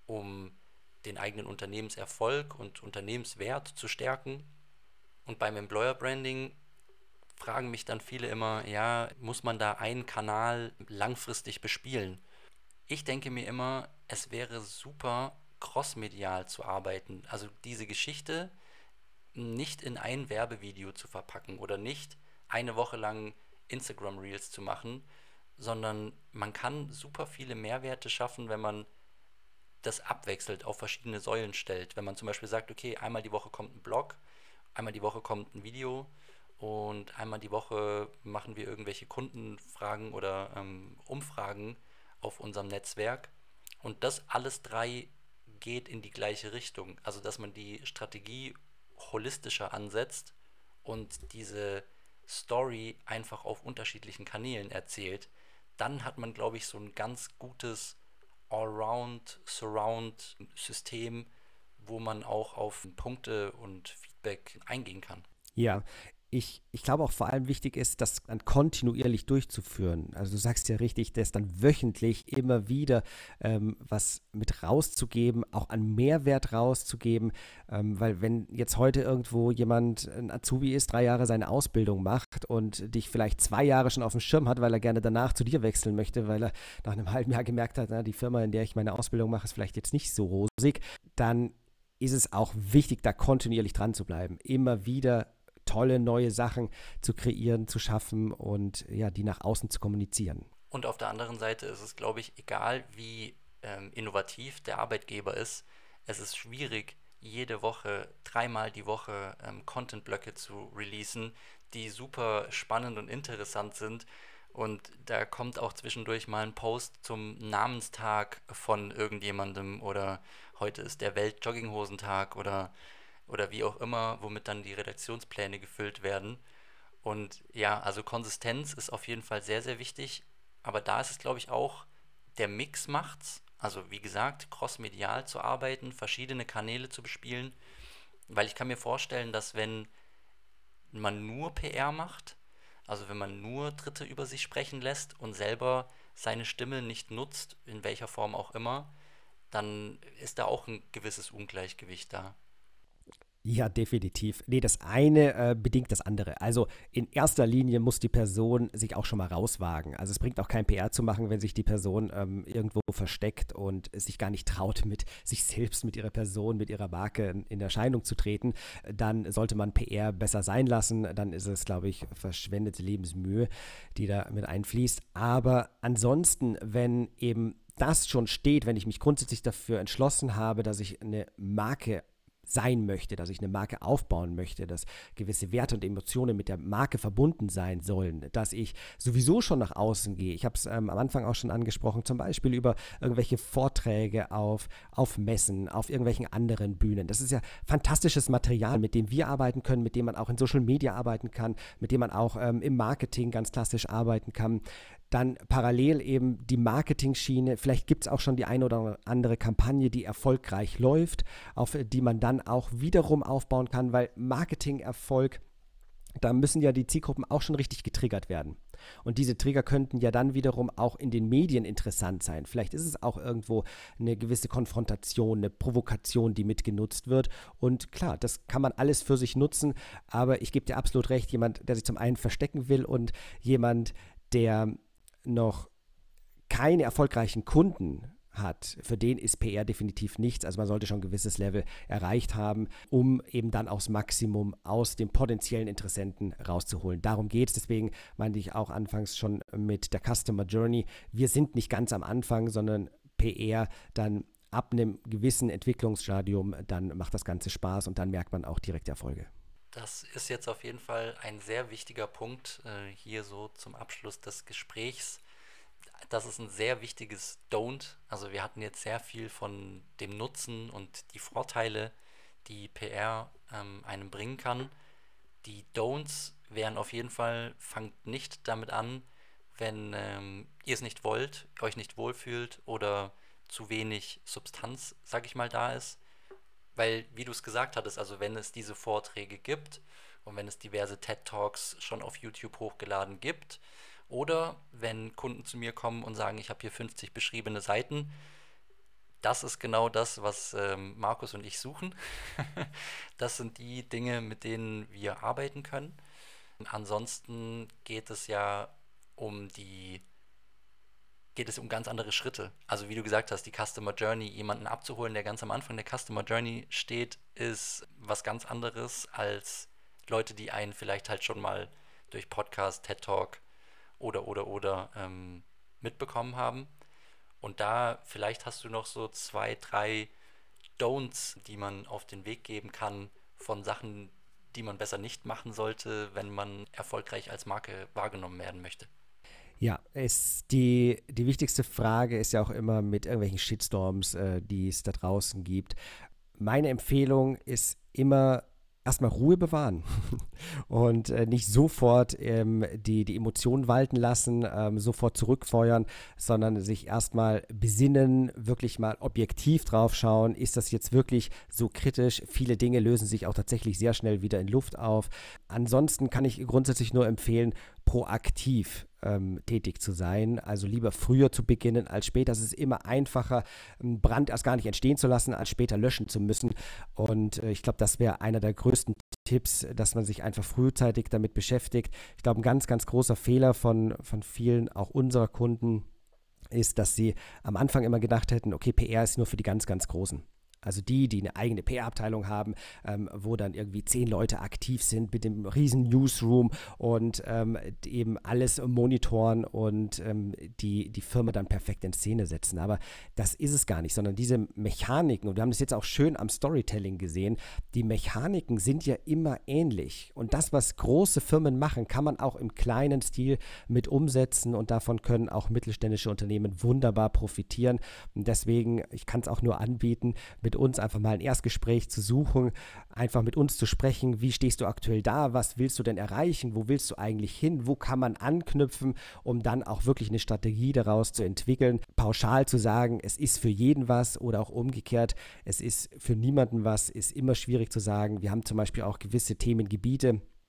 um den eigenen Unternehmenserfolg und Unternehmenswert zu stärken. Und beim Employer Branding fragen mich dann viele immer, ja, muss man da einen Kanal langfristig bespielen? Ich denke mir immer, es wäre super, crossmedial zu arbeiten. Also diese Geschichte nicht in ein Werbevideo zu verpacken oder nicht eine Woche lang Instagram Reels zu machen, sondern man kann super viele Mehrwerte schaffen, wenn man das abwechselt auf verschiedene Säulen stellt. Wenn man zum Beispiel sagt, okay, einmal die Woche kommt ein Blog, einmal die Woche kommt ein Video und einmal die Woche machen wir irgendwelche Kundenfragen oder ähm, Umfragen auf unserem Netzwerk. Und das alles drei geht in die gleiche Richtung. Also dass man die Strategie holistischer ansetzt und diese Story einfach auf unterschiedlichen Kanälen erzählt, dann hat man, glaube ich, so ein ganz gutes Allround, Surround-System, wo man auch auf Punkte und Feedback eingehen kann. Ja, ich, ich glaube auch vor allem wichtig ist, das dann kontinuierlich durchzuführen. Also du sagst ja richtig, das dann wöchentlich immer wieder ähm, was mit rauszugeben, auch an Mehrwert rauszugeben, ähm, weil wenn jetzt heute irgendwo jemand ein Azubi ist, drei Jahre seine Ausbildung macht und dich vielleicht zwei Jahre schon auf dem Schirm hat, weil er gerne danach zu dir wechseln möchte, weil er nach einem halben Jahr gemerkt hat, na, die Firma, in der ich meine Ausbildung mache, ist vielleicht jetzt nicht so rosig, dann ist es auch wichtig, da kontinuierlich dran zu bleiben, immer wieder tolle neue Sachen zu kreieren, zu schaffen und ja, die nach außen zu kommunizieren. Und auf der anderen Seite ist es, glaube ich, egal wie ähm, innovativ der Arbeitgeber ist, es ist schwierig, jede Woche, dreimal die Woche ähm, Content-Blöcke zu releasen, die super spannend und interessant sind. Und da kommt auch zwischendurch mal ein Post zum Namenstag von irgendjemandem oder heute ist der Welt-Jogginghosentag oder, oder wie auch immer, womit dann die Redaktionspläne gefüllt werden. Und ja, also Konsistenz ist auf jeden Fall sehr, sehr wichtig. Aber da ist es, glaube ich, auch, der Mix macht's. Also wie gesagt, crossmedial zu arbeiten, verschiedene Kanäle zu bespielen. Weil ich kann mir vorstellen, dass wenn man nur P R macht, also wenn man nur Dritte über sich sprechen lässt und selber seine Stimme nicht nutzt, in welcher Form auch immer, dann ist da auch ein gewisses Ungleichgewicht da. Ja, definitiv. Nee, das eine äh, bedingt das andere. Also in erster Linie muss die Person sich auch schon mal rauswagen. Also es bringt auch kein P R zu machen, wenn sich die Person ähm, irgendwo versteckt und es sich gar nicht traut, mit sich selbst, mit ihrer Person, mit ihrer Marke in, in Erscheinung zu treten. Dann sollte man P R besser sein lassen. Dann ist es, glaube ich, verschwendete Lebensmühe, die da mit einfließt. Aber ansonsten, wenn eben das schon steht, wenn ich mich grundsätzlich dafür entschlossen habe, dass ich eine Marke sein möchte, dass ich eine Marke aufbauen möchte, dass gewisse Werte und Emotionen mit der Marke verbunden sein sollen, dass ich sowieso schon nach außen gehe. Ich habe es ähm, am Anfang auch schon angesprochen, zum Beispiel über irgendwelche Vorträge auf, auf Messen, auf irgendwelchen anderen Bühnen. Das ist ja fantastisches Material, mit dem wir arbeiten können, mit dem man auch in Social Media arbeiten kann, mit dem man auch ähm, im Marketing ganz klassisch arbeiten kann. Dann parallel eben die Marketing-Schiene. Vielleicht gibt es auch schon die eine oder andere Kampagne, die erfolgreich läuft, auf die man dann auch wiederum aufbauen kann, weil Marketing-Erfolg, da müssen ja die Zielgruppen auch schon richtig getriggert werden. Und diese Trigger könnten ja dann wiederum auch in den Medien interessant sein. Vielleicht ist es auch irgendwo eine gewisse Konfrontation, eine Provokation, die mitgenutzt wird. Und klar, das kann man alles für sich nutzen, aber ich gebe dir absolut recht, jemand, der sich zum einen verstecken will und jemand, der noch keine erfolgreichen Kunden hat, für den ist P R definitiv nichts. Also man sollte schon ein gewisses Level erreicht haben, um eben dann auch das Maximum aus dem potenziellen Interessenten rauszuholen. Darum geht es. Deswegen meinte ich auch anfangs schon mit der Customer Journey. Wir sind nicht ganz am Anfang, sondern P R dann ab einem gewissen Entwicklungsstadium, dann macht das Ganze Spaß und dann merkt man auch direkt Erfolge. Das ist jetzt auf jeden Fall ein sehr wichtiger Punkt äh, hier so zum Abschluss des Gesprächs. Das ist ein sehr wichtiges Don't. Also wir hatten jetzt sehr viel von dem Nutzen und die Vorteile, die P R ähm, einem bringen kann. Die Don'ts wären auf jeden Fall, fangt nicht damit an, wenn ähm, ihr es nicht wollt, euch nicht wohlfühlt oder zu wenig Substanz, sag ich mal, da ist. Weil, wie du es gesagt hattest, also wenn es diese Vorträge gibt und wenn es diverse TED Talks schon auf YouTube hochgeladen gibt oder wenn Kunden zu mir kommen und sagen, ich habe hier fünfzig beschriebene Seiten, das ist genau das, was ähm, Markus und ich suchen. Das sind die Dinge, mit denen wir arbeiten können. Ansonsten geht es ja um die geht es um ganz andere Schritte. Also wie du gesagt hast, die Customer Journey, jemanden abzuholen, der ganz am Anfang der Customer Journey steht, ist was ganz anderes als Leute, die einen vielleicht halt schon mal durch Podcast, TED Talk oder oder oder ähm, mitbekommen haben. Und da vielleicht hast du noch so zwei, drei Don'ts, die man auf den Weg geben kann von Sachen, die man besser nicht machen sollte, wenn man erfolgreich als Marke wahrgenommen werden möchte. Ja, es, die, die wichtigste Frage ist ja auch immer mit irgendwelchen Shitstorms, äh, die es da draußen gibt. Meine Empfehlung ist immer erstmal Ruhe bewahren und äh, nicht sofort ähm, die, die Emotionen walten lassen, ähm, sofort zurückfeuern, sondern sich erstmal besinnen, wirklich mal objektiv drauf schauen, ist das jetzt wirklich so kritisch? Viele Dinge lösen sich auch tatsächlich sehr schnell wieder in Luft auf. Ansonsten kann ich grundsätzlich nur empfehlen, proaktiv ähm, tätig zu sein, also lieber früher zu beginnen als später. Es ist immer einfacher, einen Brand erst gar nicht entstehen zu lassen, als später löschen zu müssen. Und äh, ich glaube, das wäre einer der größten Tipps, dass man sich einfach frühzeitig damit beschäftigt. Ich glaube, ein ganz, ganz großer Fehler von, von vielen, auch unserer Kunden, ist, dass sie am Anfang immer gedacht hätten, okay, P R ist nur für die ganz, ganz Großen. Also die, die eine eigene P R-Abteilung haben, ähm, wo dann irgendwie zehn Leute aktiv sind mit dem riesen Newsroom und ähm, eben alles monitoren und ähm, die, die Firma dann perfekt in Szene setzen. Aber das ist es gar nicht, sondern diese Mechaniken, und wir haben das jetzt auch schön am Storytelling gesehen, die Mechaniken sind ja immer ähnlich. Und das, was große Firmen machen, kann man auch im kleinen Stil mit umsetzen und davon können auch mittelständische Unternehmen wunderbar profitieren. Und deswegen, ich kann es auch nur anbieten, mit uns einfach mal ein Erstgespräch zu suchen, einfach mit uns zu sprechen, wie stehst du aktuell da, was willst du denn erreichen, wo willst du eigentlich hin, wo kann man anknüpfen, um dann auch wirklich eine Strategie daraus zu entwickeln. Pauschal zu sagen, es ist für jeden was oder auch umgekehrt, es ist für niemanden was, ist immer schwierig zu sagen. Wir haben zum Beispiel auch gewisse Themengebiete,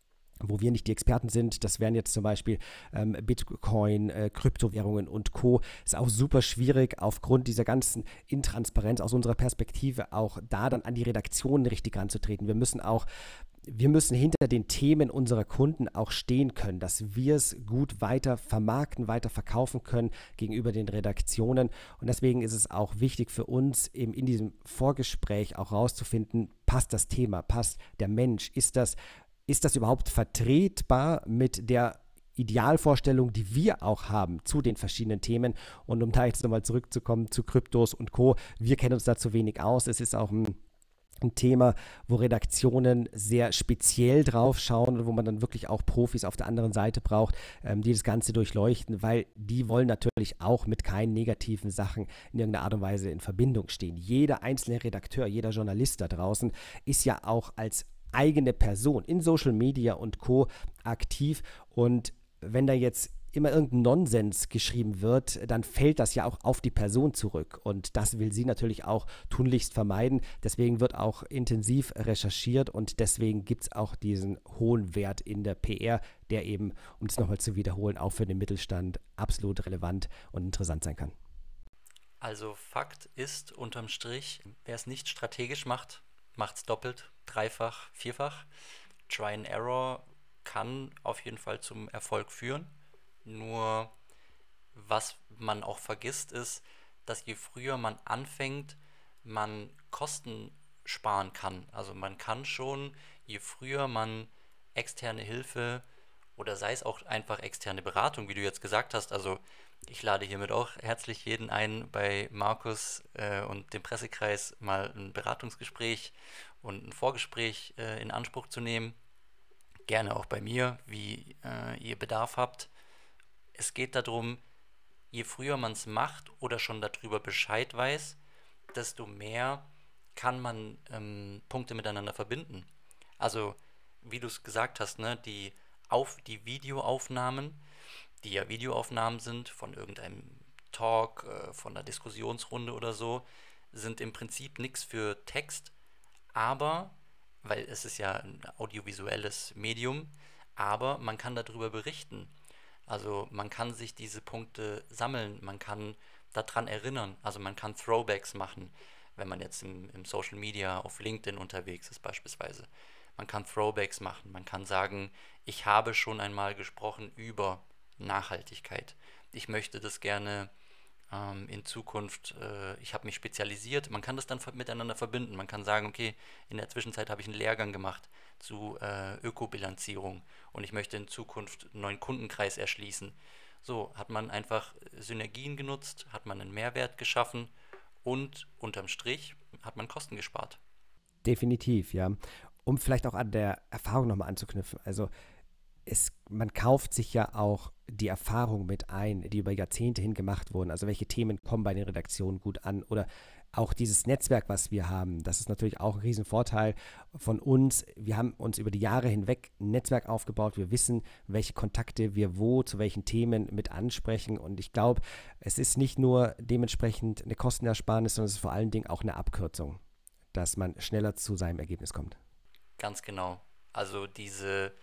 wo wir nicht die Experten sind. Das wären jetzt zum Beispiel ähm, Bitcoin, äh, Kryptowährungen und Co. Ist auch super schwierig aufgrund dieser ganzen Intransparenz aus unserer Perspektive auch da dann an die Redaktionen richtig ranzutreten. Wir müssen auch Wir müssen hinter den Themen unserer Kunden auch stehen können, dass wir es gut weiter vermarkten, weiter verkaufen können gegenüber den Redaktionen. Und deswegen ist es auch wichtig für uns, eben in diesem Vorgespräch auch rauszufinden, passt das Thema, passt der Mensch, ist das, ist das überhaupt vertretbar mit der Idealvorstellung, die wir auch haben zu den verschiedenen Themen. Und um da jetzt nochmal zurückzukommen zu Kryptos und Co., wir kennen uns da zu wenig aus. Es ist auch ein ein Thema, wo Redaktionen sehr speziell drauf schauen und wo man dann wirklich auch Profis auf der anderen Seite braucht, ähm, die das Ganze durchleuchten, weil die wollen natürlich auch mit keinen negativen Sachen in irgendeiner Art und Weise in Verbindung stehen. Jeder einzelne Redakteur, jeder Journalist da draußen ist ja auch als eigene Person in Social Media und Co. aktiv, und wenn da jetzt immer irgendein Nonsens geschrieben wird, dann fällt das ja auch auf die Person zurück. Und das will sie natürlich auch tunlichst vermeiden. Deswegen wird auch intensiv recherchiert und deswegen gibt es auch diesen hohen Wert in der P R, der eben, um es nochmal zu wiederholen, auch für den Mittelstand absolut relevant und interessant sein kann. Also Fakt ist unterm Strich, wer es nicht strategisch macht, macht es doppelt, dreifach, vierfach. Try and Error kann auf jeden Fall zum Erfolg führen. Nur was man auch vergisst ist, dass je früher man anfängt, man Kosten sparen kann. Also man kann schon, je früher man externe Hilfe oder sei es auch einfach externe Beratung, wie du jetzt gesagt hast, also ich lade hiermit auch herzlich jeden ein, bei Markus äh, und dem Pressekreis mal ein Beratungsgespräch und ein Vorgespräch äh, in Anspruch zu nehmen. Gerne auch bei mir, wie äh, ihr Bedarf habt. Es geht darum, je früher man es macht oder schon darüber Bescheid weiß, desto mehr kann man ähm, Punkte miteinander verbinden. Also, wie du es gesagt hast, ne, die, auf, die Videoaufnahmen, die ja Videoaufnahmen sind von irgendeinem Talk, äh, von einer Diskussionsrunde oder so, sind im Prinzip nichts für Text, aber, weil es ist ja ein audiovisuelles Medium, aber man kann darüber berichten. Also man kann sich diese Punkte sammeln, man kann daran erinnern, also man kann Throwbacks machen, wenn man jetzt im, im Social Media auf LinkedIn unterwegs ist beispielsweise. Man kann Throwbacks machen, man kann sagen, ich habe schon einmal gesprochen über Nachhaltigkeit. Ich möchte das gerne ähm, in Zukunft, äh, ich habe mich spezialisiert, man kann das dann ver- miteinander verbinden. Man kann sagen, okay, in der Zwischenzeit habe ich einen Lehrgang gemacht zu äh, Ökobilanzierung und ich möchte in Zukunft einen neuen Kundenkreis erschließen. So hat man einfach Synergien genutzt, hat man einen Mehrwert geschaffen und unterm Strich hat man Kosten gespart. Definitiv, ja. Um vielleicht auch an der Erfahrung nochmal anzuknüpfen. Also es, man kauft sich ja auch die Erfahrung mit ein, die über Jahrzehnte hin gemacht wurden. Also welche Themen kommen bei den Redaktionen gut an oder auch dieses Netzwerk, was wir haben, das ist natürlich auch ein Riesenvorteil von uns. Wir haben uns über die Jahre hinweg ein Netzwerk aufgebaut. Wir wissen, welche Kontakte wir wo, zu welchen Themen mit ansprechen. Und ich glaube, es ist nicht nur dementsprechend eine Kostenersparnis, sondern es ist vor allen Dingen auch eine Abkürzung, dass man schneller zu seinem Ergebnis kommt. Ganz genau. Also diese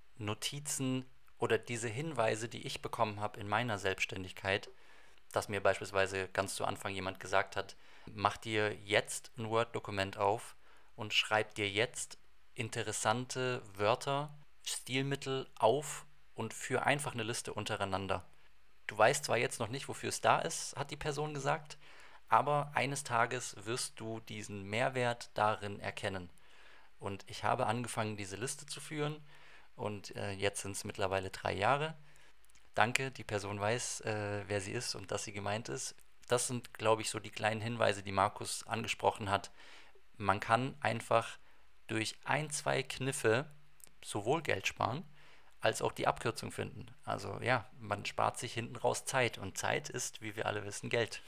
Notizen oder diese Hinweise, die ich bekommen habe in meiner Selbstständigkeit, dass mir beispielsweise ganz zu Anfang jemand gesagt hat, mach dir jetzt ein Word-Dokument auf und schreib dir jetzt interessante Wörter, Stilmittel auf und führ einfach eine Liste untereinander. Du weißt zwar jetzt noch nicht, wofür es da ist, hat die Person gesagt, aber eines Tages wirst du diesen Mehrwert darin erkennen. Und ich habe angefangen, diese Liste zu führen und äh, jetzt sind es mittlerweile drei Jahre. Danke, die Person weiß, äh, wer sie ist und dass sie gemeint ist. Das sind, glaube ich, so die kleinen Hinweise, die Markus angesprochen hat. Man kann einfach durch ein, zwei Kniffe sowohl Geld sparen, als auch die Abkürzung finden. Also ja, man spart sich hinten raus Zeit und Zeit ist, wie wir alle wissen, Geld.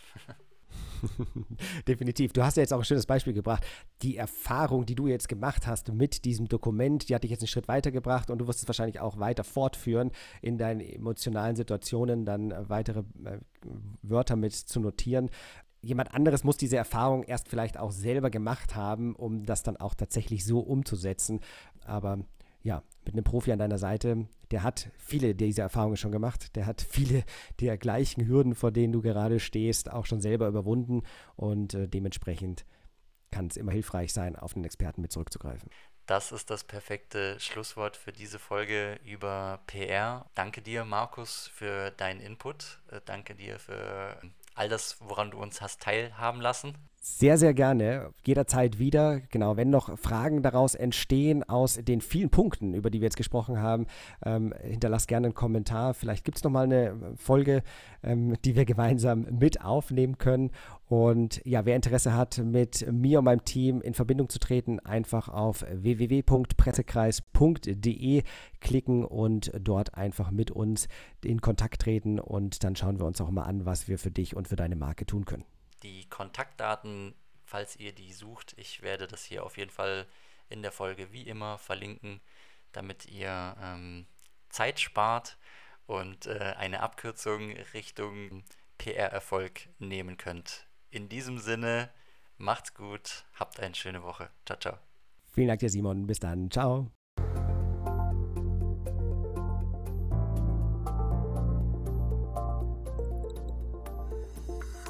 Definitiv. Du hast ja jetzt auch ein schönes Beispiel gebracht. Die Erfahrung, die du jetzt gemacht hast mit diesem Dokument, die hat dich jetzt einen Schritt weitergebracht und du wirst es wahrscheinlich auch weiter fortführen, in deinen emotionalen Situationen dann weitere äh, Wörter mit zu notieren. Jemand anderes muss diese Erfahrung erst vielleicht auch selber gemacht haben, um das dann auch tatsächlich so umzusetzen. Aber ja, mit einem Profi an deiner Seite, der hat viele dieser Erfahrungen schon gemacht, der hat viele der gleichen Hürden, vor denen du gerade stehst, auch schon selber überwunden und äh, dementsprechend kann es immer hilfreich sein, auf einen Experten mit zurückzugreifen. Das ist das perfekte Schlusswort für diese Folge über P R. Danke dir, Markus, für deinen Input. Äh, Danke dir für all das, woran du uns hast teilhaben lassen. Sehr, sehr gerne. Jederzeit wieder. Genau, wenn noch Fragen daraus entstehen aus den vielen Punkten, über die wir jetzt gesprochen haben, ähm, hinterlass gerne einen Kommentar. Vielleicht gibt es nochmal eine Folge, ähm, die wir gemeinsam mit aufnehmen können. Und ja, wer Interesse hat, mit mir und meinem Team in Verbindung zu treten, einfach auf w w w punkt pressekreis punkt d e klicken und dort einfach mit uns in Kontakt treten. Und dann schauen wir uns auch mal an, was wir für dich und für deine Marke tun können. Die Kontaktdaten, falls ihr die sucht, ich werde das hier auf jeden Fall in der Folge wie immer verlinken, damit ihr ähm, Zeit spart und äh, eine Abkürzung Richtung P R-Erfolg nehmen könnt. In diesem Sinne, macht's gut, habt eine schöne Woche. Ciao, ciao. Vielen Dank dir, Simon. Bis dann. Ciao.